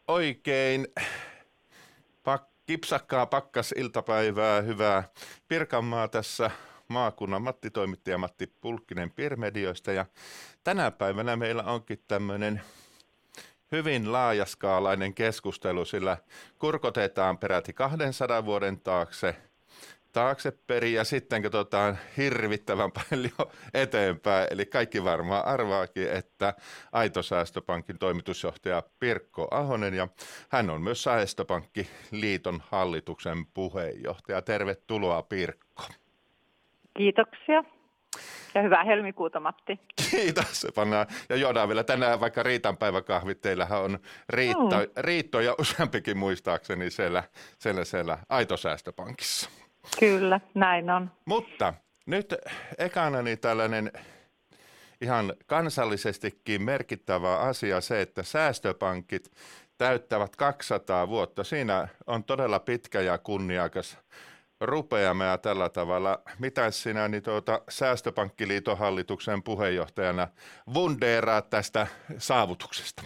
Oikein kipsakkaa pakkasiltapäivää, hyvää Pirkanmaa tässä maakunnan Matti-toimittaja Matti Pulkkinen Pirmedioista. Ja tänä päivänä meillä onkin tämmöinen hyvin laajaskaalainen keskustelu, sillä kurkotetaan peräti 200 vuoden taakseperin ja sitten katsotaan hirvittävän paljon eteenpäin. Eli kaikki varmaan arvaakin, että Aito Säästöpankin toimitusjohtaja Pirkko Ahonen ja hän on myös Säästöpankkiliiton hallituksen puheenjohtaja. Tervetuloa Pirkko. Kiitoksia ja hyvää helmikuuta Matti. Kiitos. Ja juodaan vielä tänään vaikka Riitan päiväkahvit. Teillähän on Riitto ja useampikin muistaakseni siellä Aito Säästöpankissa. Kyllä, näin on. Mutta nyt ekanani tällainen ihan kansallisestikin merkittävä asia se, että säästöpankit täyttävät 200 vuotta. Siinä on todella pitkä ja kunniakas rupeama ja tällä tavalla. Mitä sinä Säästöpankkiliiton hallituksen puheenjohtajana wundeeraat tästä saavutuksesta?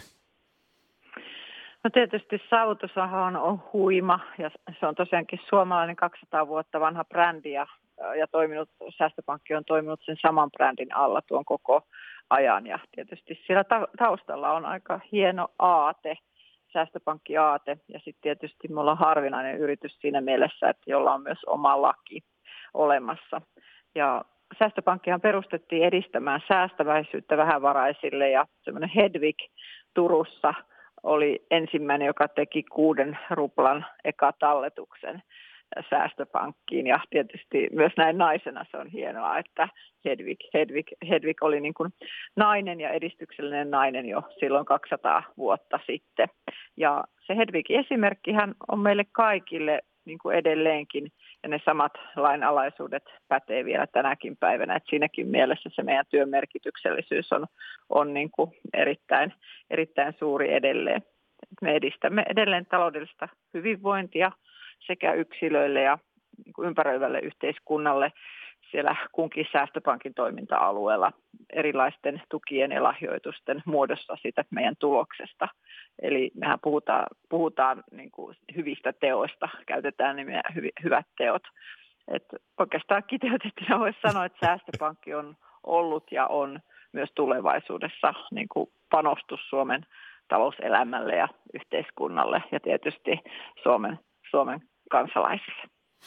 No tietysti saavutushan on huima ja se on tosiaankin suomalainen 200 vuotta vanha brändi ja Säästöpankki on toiminut sen saman brändin alla tuon koko ajan ja tietysti siellä taustalla on aika hieno aate, säästöpankkiaate ja sitten tietysti me ollaan harvinainen yritys siinä mielessä, että jolla on myös oma laki olemassa ja Säästöpankkihan perustettiin edistämään säästäväisyyttä vähävaraisille ja semmoinen Hedvig Turussa oli ensimmäinen, joka teki 6 ruplan ekatalletuksen säästöpankkiin ja tietysti myös näin naisena se on hienoa, että Hedvig oli niin kuin nainen ja edistyksellinen nainen jo silloin 200 vuotta sitten. Ja se Hedvigin esimerkkihän on meille kaikille niin kuin edelleenkin ja ne samat lainalaisuudet pätee vielä tänäkin päivänä, että siinäkin mielessä se meidän työn merkityksellisyys on niin kuin erittäin suuri edelleen. Me edistämme edelleen taloudellista hyvinvointia sekä yksilöille ja niin kuin ympäröivälle yhteiskunnalle siellä kunkin säästöpankin toiminta-alueella erilaisten tukien ja lahjoitusten muodossa siitä meidän tuloksesta. Eli mehän puhutaan niin kuin hyvistä teoista, käytetään nimeä hyvät teot. Et oikeastaan kiteytettynä voisi sanoa, että säästöpankki on ollut ja on myös tulevaisuudessa niin kuin panostus Suomen talouselämälle ja yhteiskunnalle ja tietysti Suomen kansalaisille.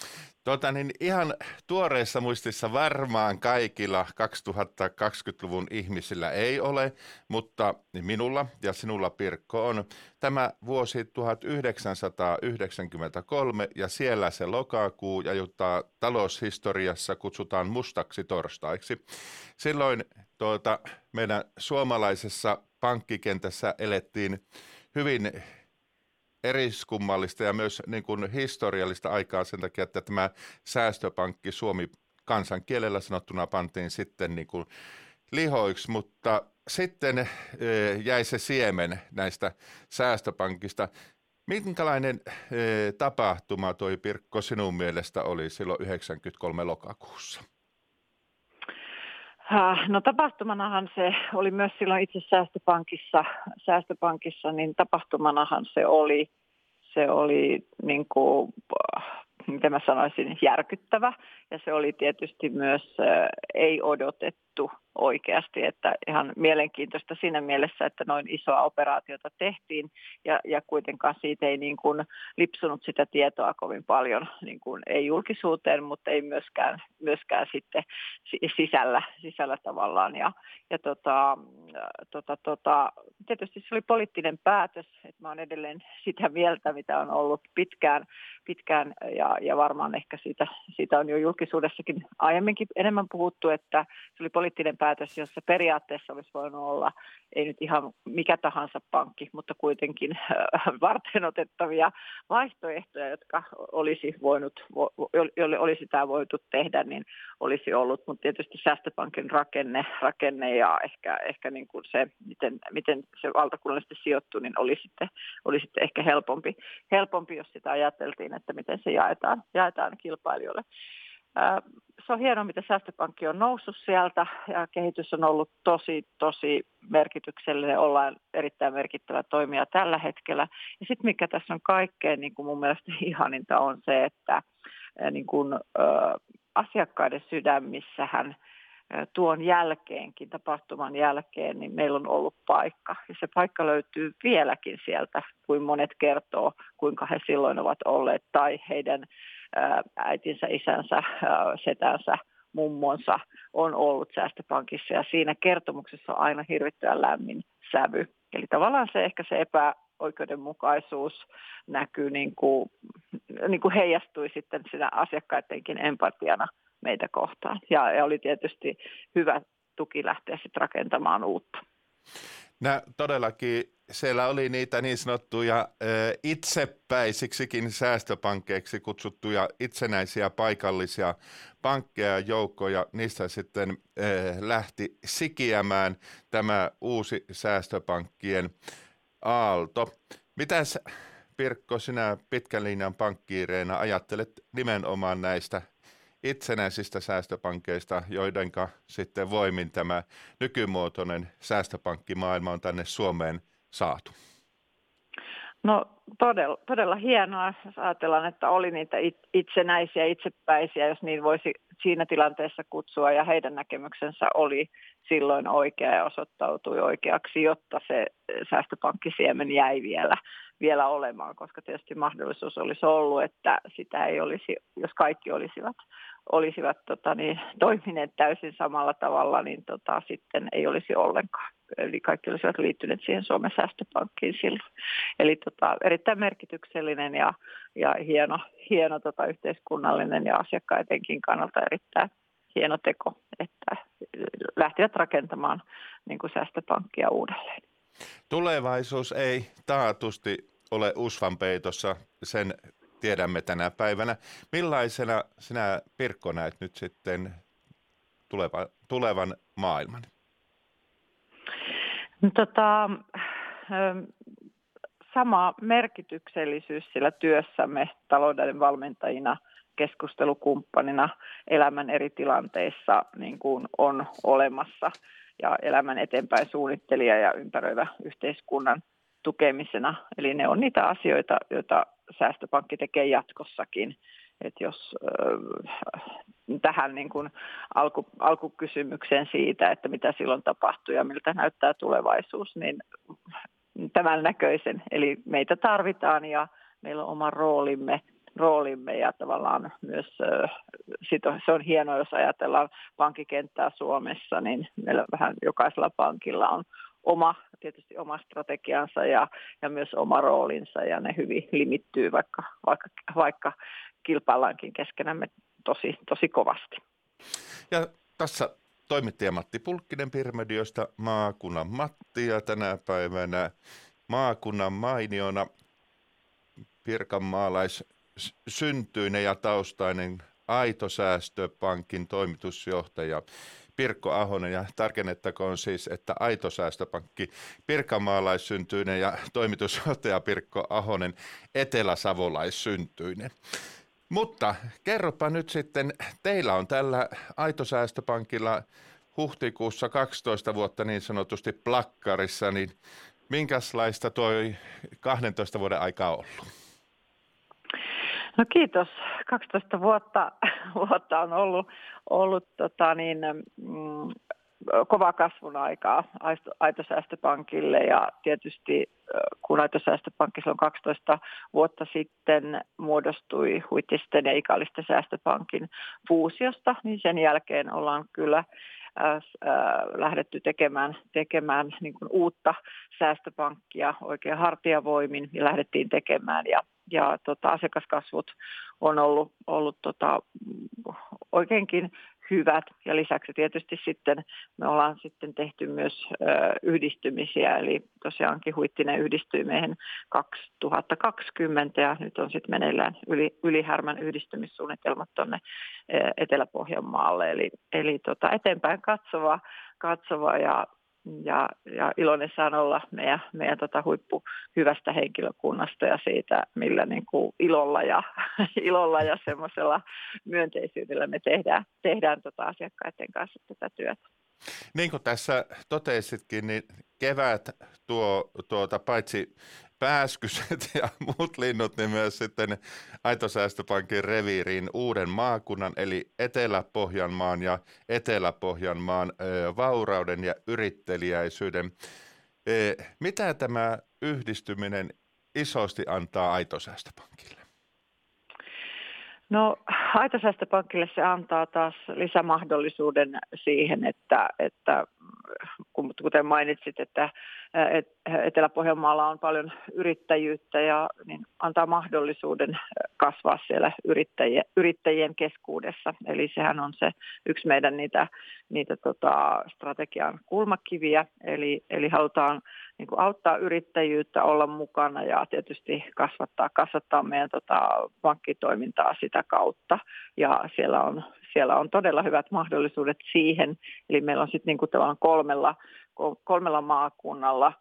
Ihan tuoreessa muistissa varmaan kaikilla 2020-luvun ihmisillä ei ole, mutta minulla ja sinulla Pirkko on tämä vuosi 1993 ja siellä se lokakuu, ja jota taloushistoriassa kutsutaan mustaksi torstaiksi. Silloin meidän suomalaisessa pankkikentässä elettiin hyvin eriskummallista ja myös niin kuin historiallista aikaa sen takia, että tämä säästöpankki Suomi kansankielellä sanottuna pantiin sitten niin kuin lihoiksi, mutta sitten jäi se siemen näistä säästöpankista. Minkälainen tapahtuma toi Pirkko sinun mielestä oli silloin 93 lokakuussa? No tapahtumanahan se oli myös silloin itse säästöpankissa, niin tapahtumanahan se oli niin kuin, miten mä sanoisin, järkyttävä ja se oli tietysti myös ei odotettu oikeasti, että ihan mielenkiintoista siinä mielessä, että noin isoa operaatiota tehtiin ja kuitenkaan siitä ei niin kuin lipsunut sitä tietoa kovin paljon, niin kuin ei julkisuuteen, mutta ei myöskään sitten sisällä tavallaan tietysti se oli poliittinen päätös, että mä oon edelleen sitä mieltä, mitä on ollut pitkään ja varmaan ehkä siitä on jo julkisuudessakin aiemminkin enemmän puhuttu, että se oli poliittinen päätös, jossa periaatteessa olisi voinut olla, ei nyt ihan mikä tahansa pankki, mutta kuitenkin varteenotettavia vaihtoehtoja, jotka jolle olisi tämä voitu tehdä, niin olisi ollut, mutta tietysti säästöpankin rakenne ja ehkä niin kuin se, miten se valtakunnallisesti sijoittuu, niin oli sitten ehkä helpompi, jos sitä ajateltiin, että miten se jaetaan kilpailijoille. Se on hienoa, miten säästöpankki on noussut sieltä ja kehitys on ollut tosi merkityksellinen. Ollaan erittäin merkittävä toimija tällä hetkellä. Ja sitten mikä tässä on kaikkein niin kuin mun mielestä ihaninta on se, että niin kuin, asiakkaiden sydämissähän tuon jälkeenkin, tapahtuman jälkeen, niin meillä on ollut paikka. Ja se paikka löytyy vieläkin sieltä, kuin monet kertoo, kuinka he silloin ovat olleet, tai heidän äitinsä, isänsä, setänsä, mummonsa on ollut säästöpankissa. Ja siinä kertomuksessa on aina hirvittävän lämmin sävy. Eli tavallaan se ehkä se epäoikeudenmukaisuus näkyy, niin kuin heijastui sitten siinä asiakkaidenkin empatiana meitä kohtaan. Ja oli tietysti hyvä tuki lähteä sitten rakentamaan uutta. Todellakin siellä oli niitä niin sanottuja itsepäisiksikin säästöpankkeiksi kutsuttuja itsenäisiä paikallisia pankkeja joukkoja. Niistä sitten lähti sikiämään tämä uusi säästöpankkien aalto. Mitäs Pirkko, sinä pitkän linjan pankkiireina ajattelet nimenomaan näistä itsenäisistä säästöpankkeista, joidenka sitten voimin tämä nykymuotoinen säästöpankkimaailma on tänne Suomeen saatu? No todella hienoa, jos ajatellaan, että oli niitä itsenäisiä, itsepäisiä, jos niin voisi siinä tilanteessa kutsua, ja heidän näkemyksensä oli silloin oikea ja osoittautui oikeaksi, jotta se säästöpankkisiemen jäi vielä olemaan, koska tietysti mahdollisuus olisi ollut, että sitä ei olisi, jos kaikki olisivat toimineet täysin samalla tavalla, niin sitten ei olisi ollenkaan. Eli kaikki olisivat liittyneet siihen Suomen säästöpankkiin silloin. Eli erittäin merkityksellinen ja hieno yhteiskunnallinen ja asiakkaidenkin kannalta erittäin hieno teko, että lähtivät rakentamaan niin kuin säästöpankkia uudelleen. Tulevaisuus ei taatusti ole usvan peitossa, sen tiedämme tänä päivänä. Millaisena sinä, Pirkko, näet nyt sitten tulevan maailman? Sama merkityksellisyys sillä työssämme talouden valmentajina, keskustelukumppanina elämän eri tilanteissa niin kuin on olemassa, ja elämän eteenpäin suunnittelija ja ympäröivä yhteiskunnan tukemisena. Eli ne on niitä asioita, joita säästöpankki tekee jatkossakin. Että jos tähän niin kuin alkukysymykseen siitä, että mitä silloin tapahtuu ja miltä näyttää tulevaisuus, niin tämän näköisen. Eli meitä tarvitaan ja meillä on oma roolimme ja tavallaan myös se on hienoa, jos ajatellaan pankkikenttää Suomessa, niin meillä vähän jokaisella pankilla on tietysti oma strategiansa ja myös oma roolinsa, ja ne hyvin limittyy, vaikka kilpaillaankin keskenämme tosi kovasti. Ja tässä toimittaja Matti Pulkkinen Pirmediosta, maakunnan Matti, ja tänä päivänä maakunnan mainiona pirkanmaalais-syntyinen ja taustainen Aito Säästöpankin toimitusjohtaja Pirkko Ahonen, ja tarkennettakoon siis, että Aito Säästöpankki, pirkanmaalaissyntyinen ja toimitusjohtaja Pirkko Ahonen, eteläsavolaissyntyinen. Mutta kerropa nyt sitten, teillä on tällä Aito Säästöpankilla huhtikuussa 12 vuotta niin sanotusti plakkarissa, niin minkälaista toi 12 vuoden aika on ollut? No kiitos. 12 vuotta on ollut kova kasvun aikaa Aito Säästöpankille, ja tietysti kun Aito Säästöpankki silloin 12 vuotta sitten muodostui Huittisten ja Ikallisten säästöpankin fuusiosta, niin sen jälkeen ollaan kyllä lähdetty tekemään niin kuin uutta säästöpankkia oikein hartiavoimin, ja lähdettiin tekemään, ja asiakaskasvut on ollut oikeinkin hyvät, ja lisäksi tietysti sitten me ollaan sitten tehty myös yhdistymisiä, eli tosiaankin Huittinen yhdistyi meihin 2020, ja nyt on sitten meneillään Ylihärmän yhdistymissuunnitelmat tuonne Etelä-Pohjanmaalle, eli eteenpäin katsova ja ja iloinen saan olla meidän huippu hyvästä henkilökunnasta ja siitä, millä niin kuin ilolla ja semmoisella myönteisyydellä me tehdään asiakkaiden kanssa tätä työtä. Niin kuin tässä totesitkin, niin kevät tuo paitsi pääskyset ja muut linnut, niin myös sitten Aito-säästöpankin reviiriin uuden maakunnan, eli Etelä-Pohjanmaan ja Etelä-Pohjanmaan vaurauden ja yritteliäisyyden. Mitä tämä yhdistyminen isosti antaa Aito-säästöpankille? No Aito-säästöpankille se antaa taas lisämahdollisuuden siihen, että kuten mainitsit, että Etelä-Pohjanmaalla on paljon yrittäjyyttä ja niin antaa mahdollisuuden kasvaa siellä yrittäjien keskuudessa. Eli sehän on se yksi meidän niitä strategian kulmakiviä, eli halutaan niin kuin auttaa yrittäjyyttä, olla mukana ja tietysti kasvattaa meidän pankkitoimintaa sitä kautta. Ja siellä on todella hyvät mahdollisuudet siihen. Eli meillä on sitten niin kuin kolmella maakunnalla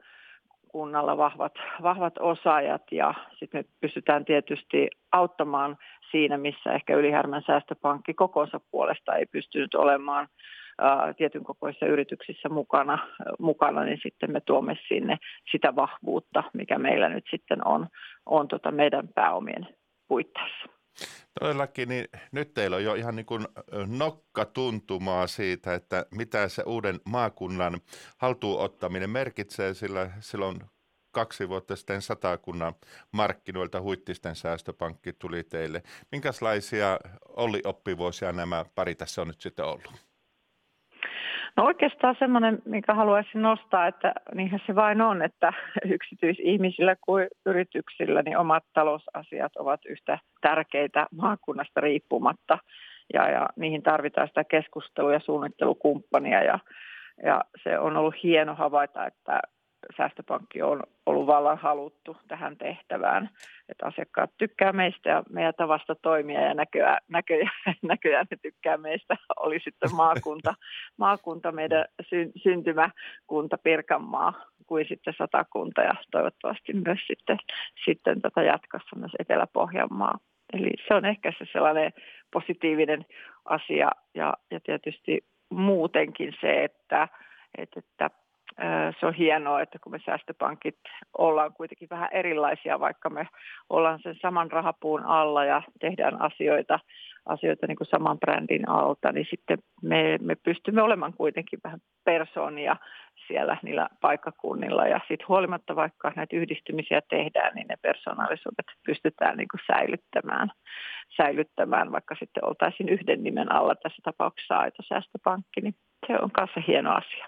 vahvat osaajat ja sitten me pystytään tietysti auttamaan siinä, missä ehkä Yli-Härmän säästöpankki kokonsa puolesta ei pystynyt olemaan tietyn kokoisissa yrityksissä mukana, niin sitten me tuomme sinne sitä vahvuutta, mikä meillä nyt sitten on meidän pääomien puitteissa. Todellakin, niin nyt teillä on jo ihan niin kuin nokkatuntumaa siitä, että mitä se uuden maakunnan haltuun ottaminen merkitsee, sillä silloin 2 vuotta sitten 100 kunnan markkinoilta Huittisten säästöpankki tuli teille. Minkälaisia oppivuosia nämä pari tässä on nyt sitten ollut? No oikeastaan semmoinen, minkä haluaisin nostaa, että niinhän se vain on, että yksityisihmisillä kuin yrityksillä niin omat talousasiat ovat yhtä tärkeitä maakunnasta riippumatta ja niihin tarvitaan sitä keskustelua ja suunnittelukumppania ja se on ollut hieno havaita, että säästöpankki on ollut vallan haluttu tähän tehtävään, että asiakkaat tykkää meistä ja meidän tavasta toimia ja näköjään ne tykkää meistä, oli sitten maakunta meidän syntymäkunta Pirkanmaa kuin sitten Satakunta ja toivottavasti myös sitten jatkossa myös Etelä-Pohjanmaa. Eli se on ehkä se sellainen positiivinen asia ja tietysti muutenkin se, että se on hienoa, että kun me säästöpankit ollaan kuitenkin vähän erilaisia, vaikka me ollaan sen saman rahapuun alla ja tehdään asioita niin kuin saman brändin alta, niin sitten me pystymme olemaan kuitenkin vähän persoonia siellä niillä paikkakunnilla. Ja sitten huolimatta, vaikka näitä yhdistymisiä tehdään, niin ne persoonallisuudet pystytään niin kuin säilyttämään, vaikka sitten oltaisiin yhden nimen alla, tässä tapauksessa Aito-säästöpankki, niin se on kanssa hieno asia.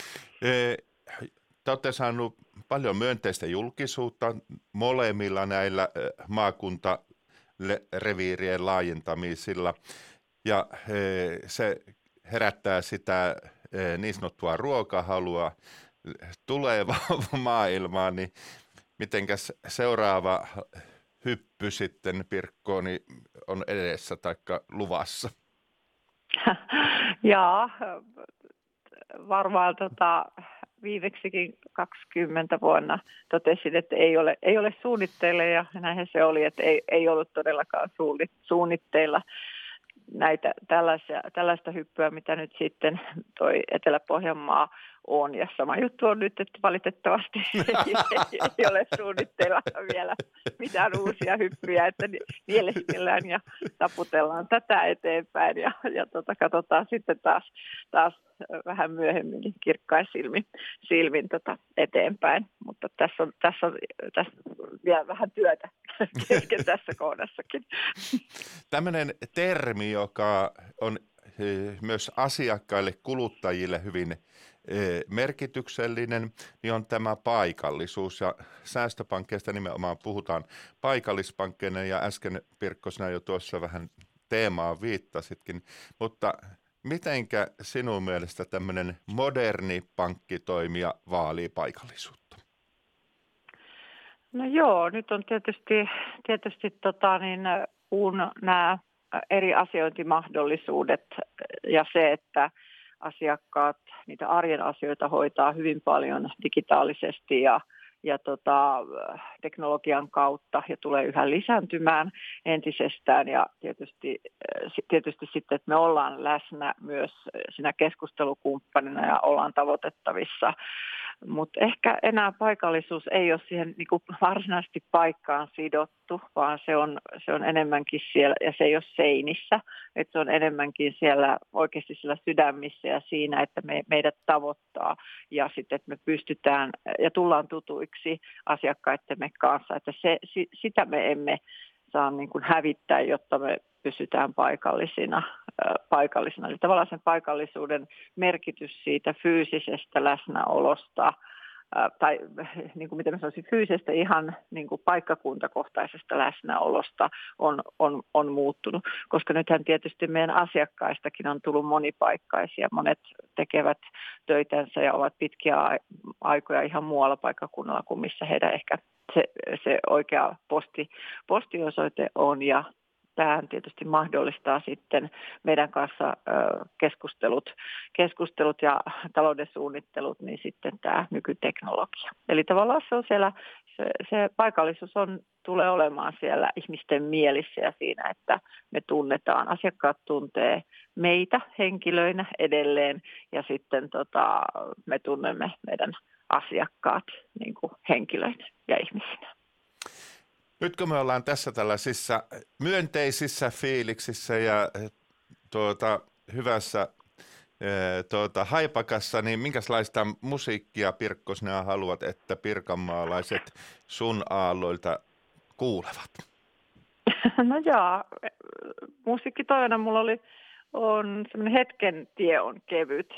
Te olette saaneet paljon myönteistä julkisuutta molemmilla näillä maakuntareviirien laajentamisilla ja se herättää sitä niin sanottua ruokahalua tulevaan maailmaan, niin mitenkäs seuraava hyppy sitten Pirkkooni on edessä taikka luvassa? Jaa, varmaan viimeksikin 20 vuonna totesin, että ei ole suunnitteilla ja näinhän se oli, että ei ollut todellakaan suunnitteilla näitä tällaista hyppyä, mitä nyt sitten toi Etelä-Pohjanmaa on. Ja sama juttu on nyt, että valitettavasti ei ole suunnitteilla vielä mitään uusia hyppyjä, että mielestellään ja taputellaan tätä eteenpäin ja katsotaan sitten taas vähän myöhemmin kirkkain silmin eteenpäin. Mutta tässä on vielä vähän työtä kesken tässä kohdassakin. Tämmöinen termi, joka on myös asiakkaille, kuluttajille hyvin merkityksellinen, niin on tämä paikallisuus. Ja säästöpankkeista nimenomaan puhutaan paikallispankkeina ja äsken Pirkko sinä jo tuossa vähän teemaa viittasitkin, mutta mitenkä sinun mielestä tämmöinen moderni pankkitoimija vaalii paikallisuutta? No joo, nyt on tietysti kun nämä eri asiointimahdollisuudet ja se, että asiakkaat niitä arjen asioita hoitaa hyvin paljon digitaalisesti ja teknologian kautta ja tulee yhä lisääntymään entisestään ja tietysti sitten, että me ollaan läsnä myös siinä keskustelukumppanina ja ollaan tavoitettavissa. Mutta ehkä enää paikallisuus ei ole siihen niin kuin varsinaisesti paikkaan sidottu, vaan se on enemmänkin siellä, ja se ei ole seinissä, että se on enemmänkin siellä oikeasti siellä sydämissä ja siinä, että meidät tavoittaa ja sitten, että me pystytään ja tullaan tutuiksi asiakkaittemme kanssa, että sitä me emme saa niin kuin hävittää, jotta me pysytään paikallisina. Eli tavallaan sen paikallisuuden merkitys siitä fyysisestä läsnäolosta, tai niin kuin miten mä sanoisin, fyysisestä ihan niin kuin paikkakuntakohtaisesta läsnäolosta on muuttunut, koska nythän tietysti meidän asiakkaistakin on tullut monipaikkaisia. Monet tekevät töitänsä ja ovat pitkiä aikoja ihan muualla paikkakunnalla kuin missä heidän ehkä se oikea postiosoite on, ja tämähän tietysti mahdollistaa sitten meidän kanssa keskustelut ja talouden suunnittelut, niin sitten tämä nykyteknologia. Eli tavallaan se on siellä, se paikallisuus tulee olemaan siellä ihmisten mielissä ja siinä, että me tunnetaan, asiakkaat tuntee meitä henkilöinä edelleen ja sitten me tunnemme meidän asiakkaat niin kuin henkilöinä ja ihmisinä. Nyt kun me ollaan tässä tällaisissa myönteisissä fiiliksissä ja hyvässä haipakassa, niin minkälaista musiikkia, Pirkko, sinä haluat, että pirkanmaalaiset sun aalloilta kuulevat? No joo, musiikkitoivona mulla on semmoinen hetken tie on kevyt.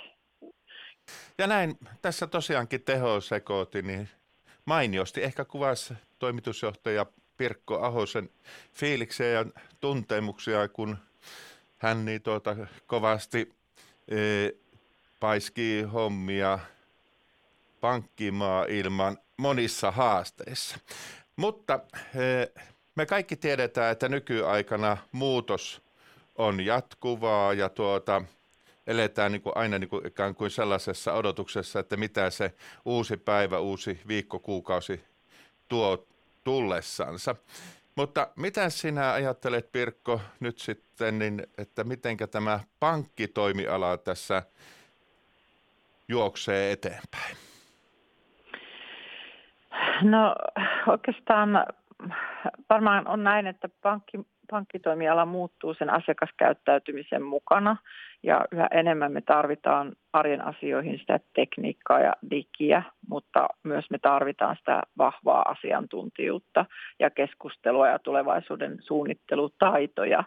Ja näin tässä tosiaankin tehosekooti, niin mainiosti ehkä kuvasi toimitusjohtaja Pirkko Ahosen fiiliksiä ja tuntemuksia, kun hän niin kovasti paiskii hommia pankkimaailman monissa haasteissa. Mutta me kaikki tiedetään, että nykyaikana muutos on jatkuvaa ja eletään niin kuin aina niin kuin ikään kuin sellaisessa odotuksessa, että mitä se uusi päivä, uusi viikko, kuukausi tuo tullessansa. Mutta mitä sinä ajattelet, Pirkko, nyt sitten, niin, että mitenkä tämä pankkitoimiala tässä juoksee eteenpäin? No oikeastaan varmaan on näin, että pankkitoimiala muuttuu sen asiakaskäyttäytymisen mukana ja yhä enemmän me tarvitaan arjen asioihin sitä tekniikkaa ja digiä, mutta myös me tarvitaan sitä vahvaa asiantuntijuutta ja keskustelua ja tulevaisuuden suunnittelutaitoja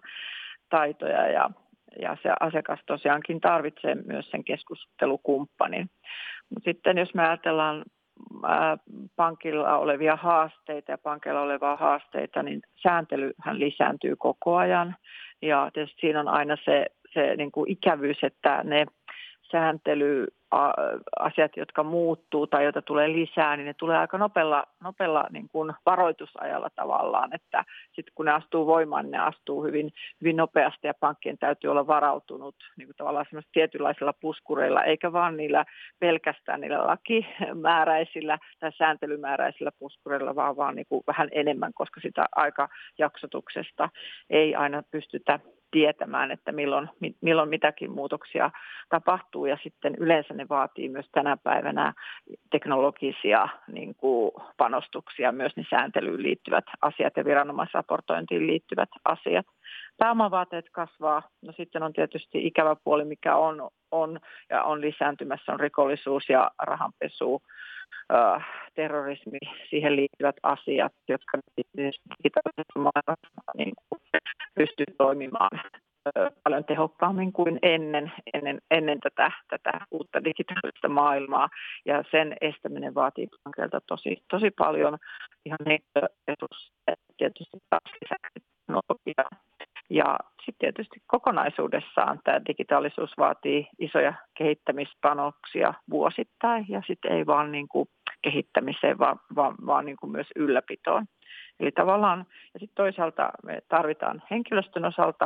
ja se asiakas tosiaankin tarvitsee myös sen keskustelukumppanin. Mutta sitten jos me ajatellaan pankilla olevia haasteita ja pankeilla olevia haasteita, niin sääntelyhän lisääntyy koko ajan. Ja tietysti siinä on aina se niin kuin ikävyys, että ne sääntelyasiat, jotka muuttuu tai joita tulee lisää, niin ne tulee aika nopealla niin kuin varoitusajalla tavallaan, että sitten kun ne astuu voimaan, niin ne astuu hyvin, hyvin nopeasti ja pankkien täytyy olla varautunut niin kuin tavallaan semmoisilla tietynlaisilla puskureilla, eikä vaan pelkästään niillä lakimääräisillä tai sääntelymääräisillä puskureilla, vaan niin kuin vähän enemmän, koska sitä aikajaksotuksesta ei aina pystytä tietämään, että milloin mitäkin muutoksia tapahtuu ja sitten yleensä ne vaatii myös tänä päivänä teknologisia niin kuin panostuksia, myös ne sääntelyyn liittyvät asiat ja viranomaisraportointiin liittyvät asiat. Pääomavaateet kasvaa, no sitten on tietysti ikävä puoli, mikä on lisääntymässä, on rikollisuus ja rahanpesu, terrorismi, siihen liittyvät asiat, jotka digitaalisessa maailmassa niin pystyy toimimaan paljon tehokkaammin kuin ennen tätä uutta digitaalista maailmaa. Ja sen estäminen vaatii pankilta tosi paljon ihan henkilöresursseja, tietysti teknologiaa. Ja sitten tietysti kokonaisuudessaan tämä digitaalisuus vaatii isoja kehittämispanoksia vuosittain ja sitten ei vaan niin kuin kehittämiseen, vaan niin kuin myös ylläpitoon. Eli tavallaan, ja sitten toisaalta me tarvitaan henkilöstön osalta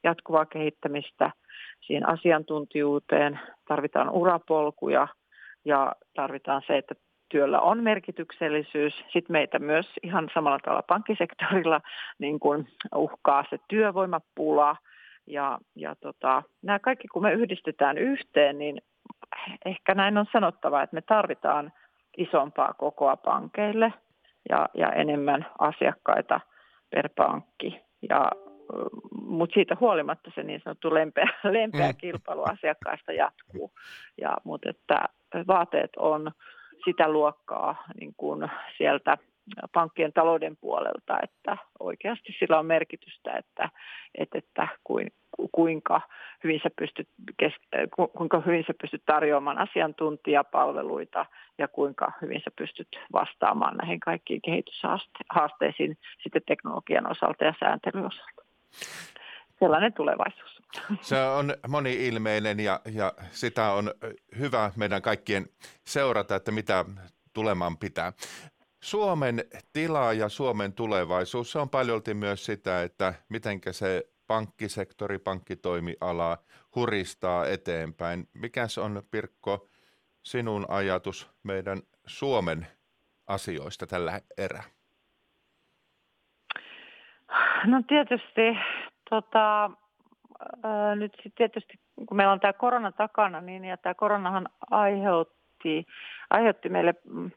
jatkuvaa kehittämistä siihen asiantuntijuuteen, tarvitaan urapolkuja ja tarvitaan se, että työllä on merkityksellisyys. Sitten meitä myös ihan samalla tavalla pankkisektorilla niin kuin uhkaa se työvoimapula. Ja nämä kaikki, kun me yhdistetään yhteen, niin ehkä näin on sanottava, että me tarvitaan isompaa kokoa pankeille ja enemmän asiakkaita per pankki. Mutta siitä huolimatta se niin sanottu lempeä kilpailu asiakkaista jatkuu. Mutta että vaateet on sitä luokkaa niin kuin sieltä pankkien talouden puolelta, että oikeasti sillä on merkitystä, että kuinka hyvin sä pystyt tarjoamaan asiantuntijapalveluita ja kuinka hyvin sä pystyt vastaamaan näihin kaikkiin kehityshaasteisiin sitten teknologian osalta ja sääntelyn osalta. Sellainen tulevaisuus. Se on moni-ilmeinen ja sitä on hyvä meidän kaikkien seurata, että mitä tuleman pitää. Suomen tila ja Suomen tulevaisuus, se on paljolti myös sitä, että mitenkä se pankkisektori, pankkitoimiala huristaa eteenpäin. Mikäs on, Pirkko, sinun ajatus meidän Suomen asioista tällä erää? No tietysti, nyt tietysti kun meillä on tämä korona takana, niin ja tämä koronahan aiheutti meille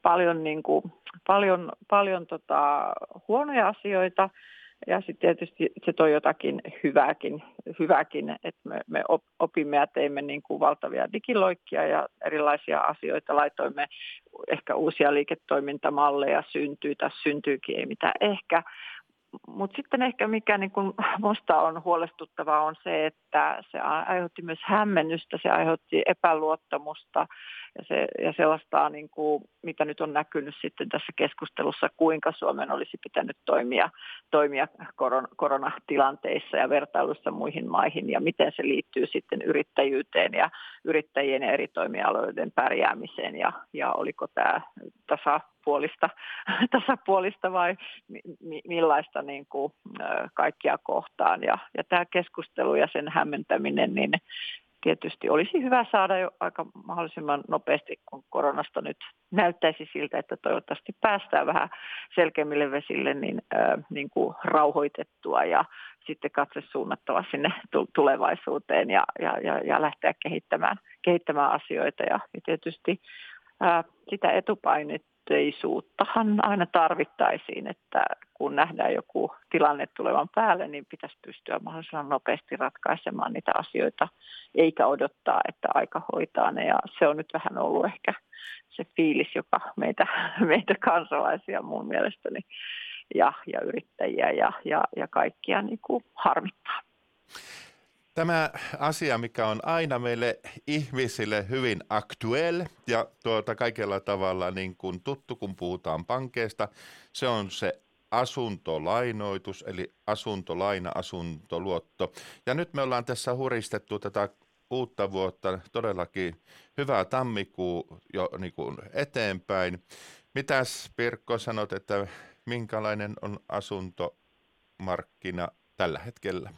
paljon huonoja asioita. Ja sitten tietysti se toi jotakin hyvääkin, että me opimme ja teimme niin kuin valtavia digiloikkia ja erilaisia asioita, laitoimme ehkä uusia liiketoimintamalleja syntyykin, ei mitään ehkä. Mutta sitten ehkä mikä niin kun musta on huolestuttavaa on se, että se aiheutti myös hämmennystä, se aiheutti epäluottamusta ja sellaista, niin kuin, mitä nyt on näkynyt sitten tässä keskustelussa, kuinka Suomen olisi pitänyt toimia koronatilanteissa ja vertailussa muihin maihin ja miten se liittyy sitten yrittäjyyteen ja yrittäjien ja eri toimialoiden pärjäämiseen ja oliko tämä tasapuolista vai millaista niin kuin kaikkia kohtaan. Ja tämä keskustelu ja sen hämmentäminen, niin tietysti olisi hyvä saada jo aika mahdollisimman nopeasti, kun koronasta nyt näyttäisi siltä, että toivottavasti päästään vähän selkeämmille vesille, niin kuin rauhoitettua ja sitten katse suunnattava sinne tulevaisuuteen ja lähteä kehittämään asioita. Ja tietysti sitä etupainotteisuuttahan aina tarvittaisiin, että kun nähdään joku tilanne tulevan päälle, niin pitäisi pystyä mahdollisimman nopeasti ratkaisemaan niitä asioita, eikä odottaa, että aika hoitaa ne. Ja se on nyt vähän ollut ehkä se fiilis, joka meitä kansalaisia mun mielestäni ja yrittäjiä ja kaikkia niin kuin harmittaa. Tämä asia, mikä on aina meille ihmisille hyvin aktuell ja kaikella tavalla niin kuin tuttu, kun puhutaan pankeista, se on se asuntolainoitus, eli asuntolaina, asuntoluotto. Ja nyt me ollaan tässä huristettu tätä uutta vuotta, todellakin hyvää tammikuu jo niin kuin eteenpäin. Mitäs, Pirkko, sanot, että minkälainen on asuntomarkkina tällä hetkellä?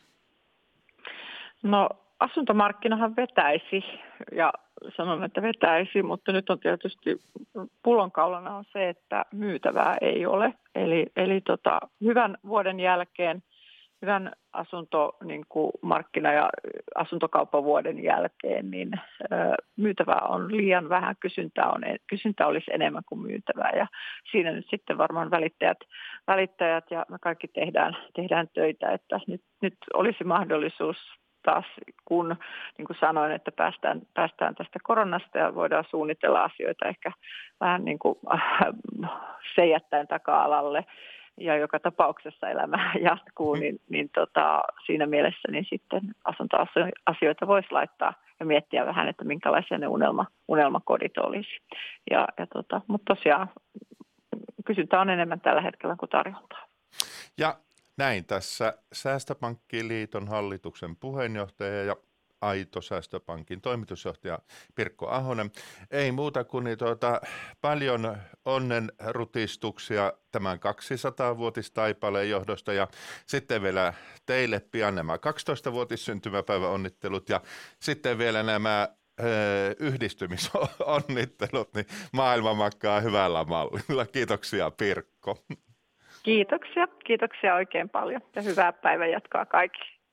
No asuntomarkkinahan vetäisi ja sanon, että vetäisi, mutta nyt on tietysti pullonkaulana on se, että myytävää ei ole. Eli hyvän vuoden jälkeen, hyvän asuntomarkkina- ja asuntokaupavuoden jälkeen, niin myytävää on liian vähän, kysyntä olisi enemmän kuin myytävää. Ja siinä nyt sitten varmaan välittäjät ja me kaikki tehdään töitä, että nyt olisi mahdollisuus taas, kun niin kuin sanoin, että päästään tästä koronasta ja voidaan suunnitella asioita ehkä vähän niin kuin se jättäen taka-alalle ja joka tapauksessa elämä jatkuu, niin siinä mielessä niin sitten asuntoasioita voisi laittaa ja miettiä vähän, että minkälaisia ne unelmakodit olisi. Mutta tosiaan kysyntä on enemmän tällä hetkellä kuin tarjontaa. Ja näin tässä Säästöpankkiliiton hallituksen puheenjohtaja ja Aito Säästöpankin toimitusjohtaja Pirkko Ahonen. Ei muuta kuin paljon onnen rutistuksia tämän 200-vuotistaipaleen johdosta ja sitten vielä teille pian nämä 12-vuotissyntymäpäiväonnittelut ja sitten vielä nämä yhdistymisonnittelut, niin maailma makkaa hyvällä mallilla. Kiitoksia Pirkko. Kiitoksia oikein paljon ja hyvää päivänjatkoa kaikille.